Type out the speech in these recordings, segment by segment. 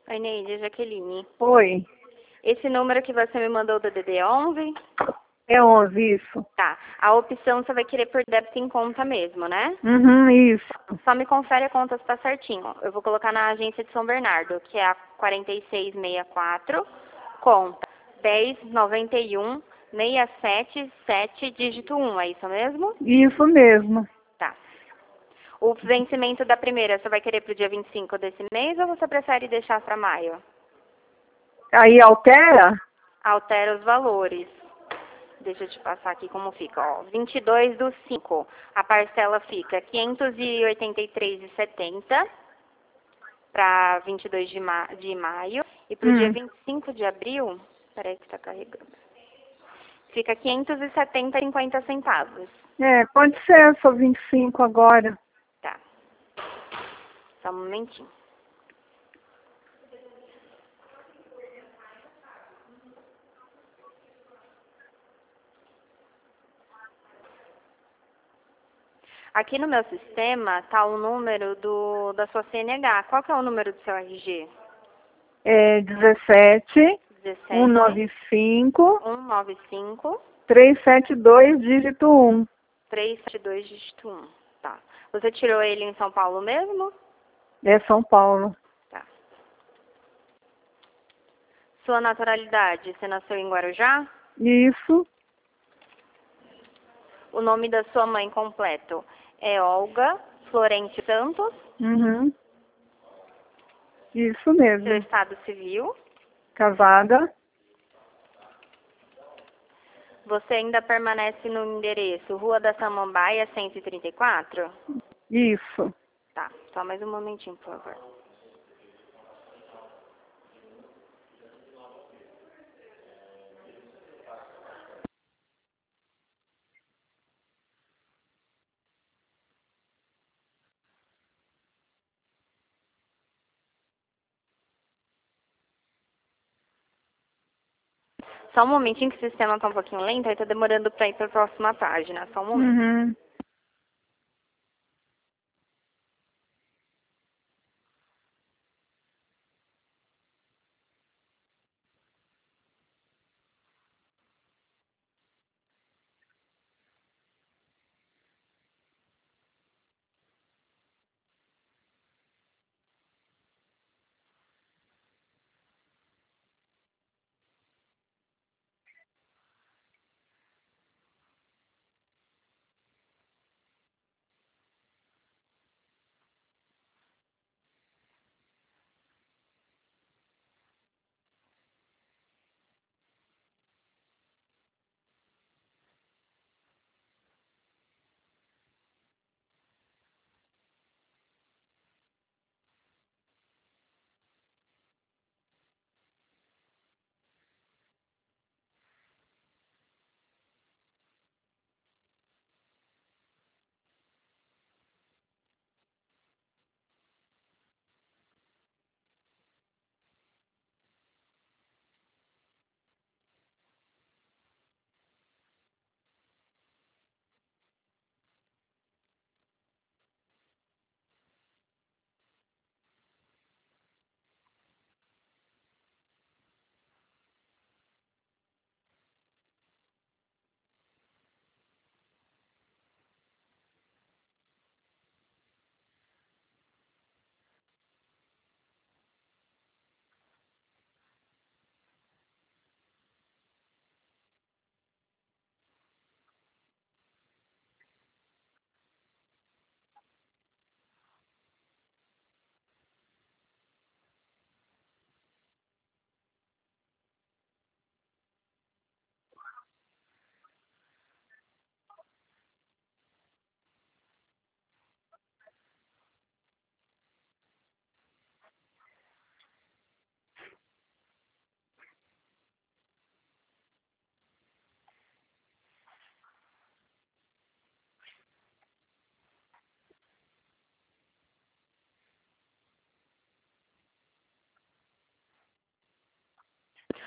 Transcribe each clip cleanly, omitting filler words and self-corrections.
Oi, Neide, Jaqueline. Oi, Esse número que você me mandou do DD 11? é 11, isso. Tá. A opção você vai querer por débito em conta mesmo, né? Uhum, isso. Só me confere a conta se tá certinho. Eu vou colocar na agência de São Bernardo, que é a 4664, conta 1091 677, dígito 1. É isso mesmo? Isso mesmo. Tá. O vencimento da primeira, você vai querer pro dia 25 desse mês ou você prefere deixar para maio? Aí altera? Altera os valores. Deixa eu te passar aqui como fica, ó. 22/5. A parcela fica 583,70 para 22 de maio. E para o dia 25 de abril, peraí que tá carregando. Fica 570,50 centavos. Pode ser, sou 25 agora. Tá. Só um momentinho. Aqui no meu sistema tá o número da sua CNH. Qual que é o número do seu RG? É 17 17 195 195 372, dígito 1. 372, dígito 1. Tá. Você tirou ele em São Paulo mesmo? É São Paulo. Tá. Sua naturalidade, você nasceu em Guarujá? Isso. O nome da sua mãe completo é Olga Florente Santos. Uhum. Isso Seu mesmo. estado civil. Casada. Você ainda permanece no endereço Rua da Samambaia, 134? Isso. Tá, só mais um momentinho, por favor. Só um momentinho que o sistema tá um pouquinho lento, aí tá demorando pra ir pra próxima página. Só um momento. Uhum.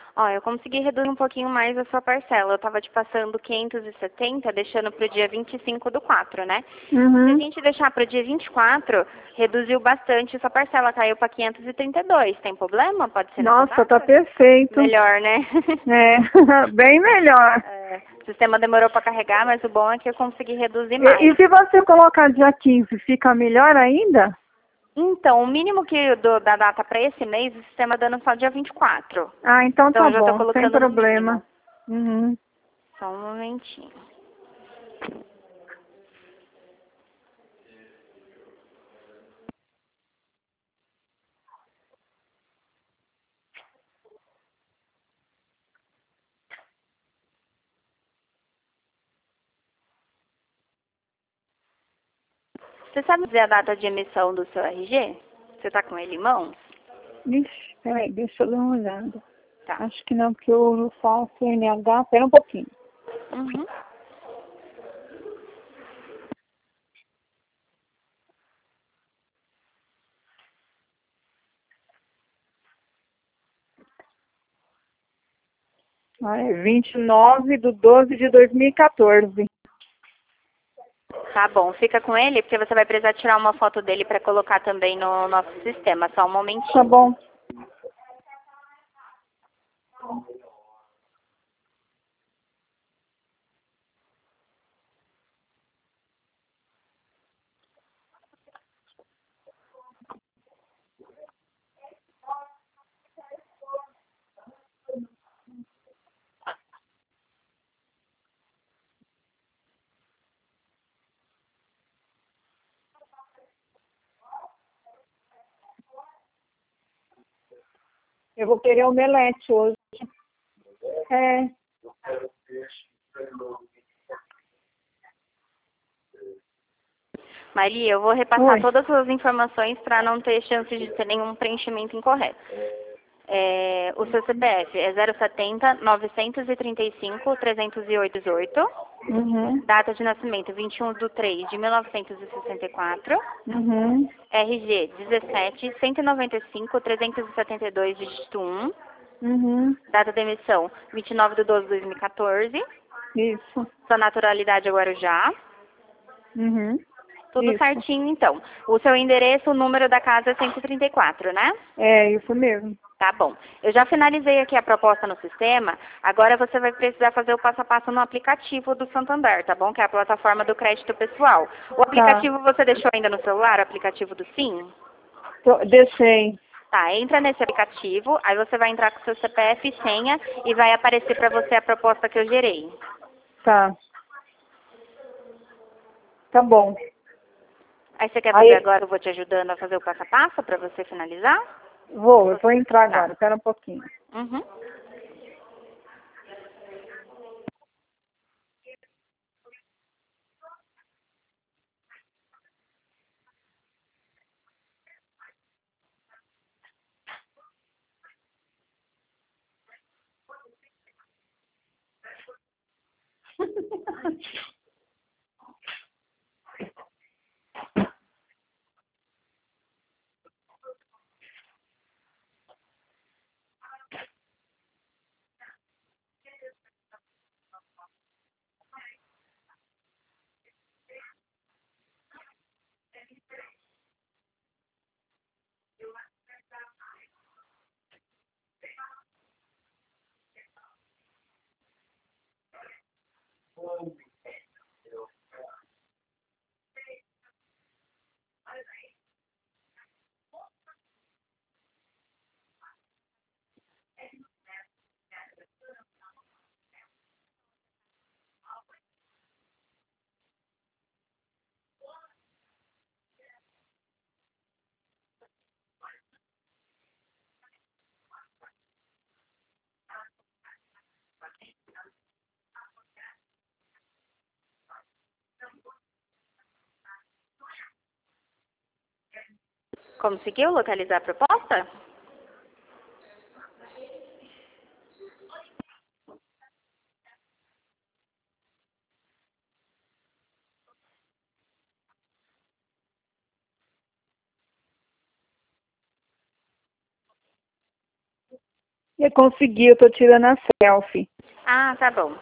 Ó, eu consegui reduzir um pouquinho mais a sua parcela. Eu tava te passando 570, deixando pro dia 25/4, né? Se a Uhum. gente deixar pro dia 24, reduziu bastante sua parcela, caiu para 532. Tem problema? Pode ser nessa Nossa, tá data? perfeito. Melhor, né? É, bem melhor. É, o sistema demorou para carregar, mas o bom é que eu consegui reduzir E mais. se você colocar dia 15, fica melhor ainda? Então, o mínimo da data para esse mês, o sistema dando só dia 24. Ah, então Então, tá eu já estou bom, sem colocando no problema. mínimo. Uhum. Só um momentinho. Você sabe dizer a data de emissão do seu RG? Você está com ele em mãos? Ixi, peraí, deixa eu dar uma olhada. Tá. Acho que não, porque eu não faço NH. Pera um pouquinho. Uhum. Ah, é 29/12/2014. Tá bom, fica com ele, porque você vai precisar tirar uma foto dele para colocar também no nosso sistema. Só um Tá momentinho. bom. Eu vou querer omelete hoje. É. Maria, eu vou repassar Oi. todas as informações para não ter chance de ter nenhum preenchimento incorreto. O seu CPF é 070 935 308 18. Uhum. Data de nascimento 21/3 de 1964. Uhum. RG 17 195 372 dígito 1. Uhum. Data de emissão 29/12/2014. Isso. Sua naturalidade é Guarujá. Uhum. Tudo Isso. certinho, então. O seu endereço, o número da casa é 134, né? É, isso mesmo. Tá bom. Eu já finalizei aqui a proposta no sistema. Agora você vai precisar fazer o passo a passo no aplicativo do Santander, tá bom? Que é a plataforma do crédito pessoal. O Tá. aplicativo você deixou ainda no celular, o aplicativo do Sim? Deixei. Tá, entra nesse aplicativo, aí você vai entrar com seu CPF e senha e vai aparecer para você a proposta que eu gerei. Tá. Tá bom. Aí você quer fazer Aí, agora, eu vou te ajudando a fazer o passo a passo para você finalizar? eu vou entrar Tá. agora. Espera um pouquinho. Uhum. Conseguiu localizar a proposta? Eu consegui, eu tô tirando a selfie. Ah, tá bom.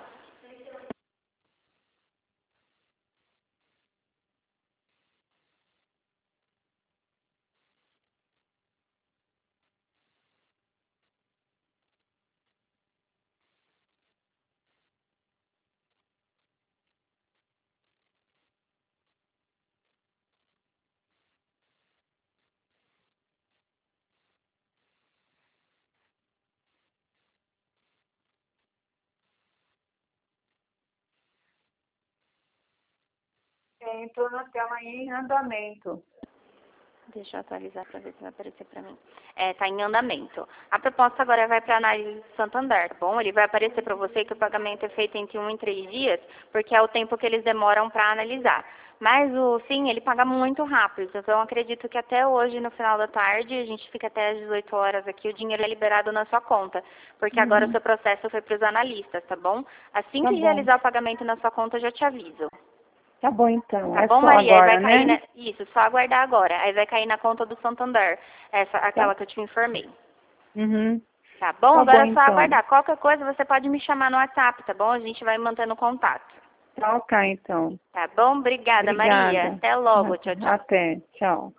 Entrou na tela em andamento. Deixa eu atualizar para ver se vai aparecer para mim. Tá em andamento. A proposta agora vai para a análise do Santander, tá bom? Ele vai aparecer para você que o pagamento é feito entre 1 e 3 dias, porque é o tempo que eles demoram para analisar. Mas o sim, ele paga muito rápido. Então eu acredito que até hoje, no final da tarde, a gente fica até às 18 horas aqui, o dinheiro é liberado na sua conta. Porque agora o seu processo foi para os analistas, tá bom? Assim Tá que bom. realizar o pagamento na sua conta, eu já te aviso. Tá bom, então. Tá É bom, só Maria? Aí agora, vai cair né? Isso, só aguardar agora. Aí vai cair na conta do Santander, aquela Tá. que eu te informei. Uhum. Tá bom? Tá bom, Agora é só então. aguardar. Qualquer coisa você pode me chamar no WhatsApp, tá bom? A gente vai mantendo contato. Tá ok, então. Tá bom? Obrigada, Maria. Obrigada. Até logo. Tchau, tchau. Até. Tchau.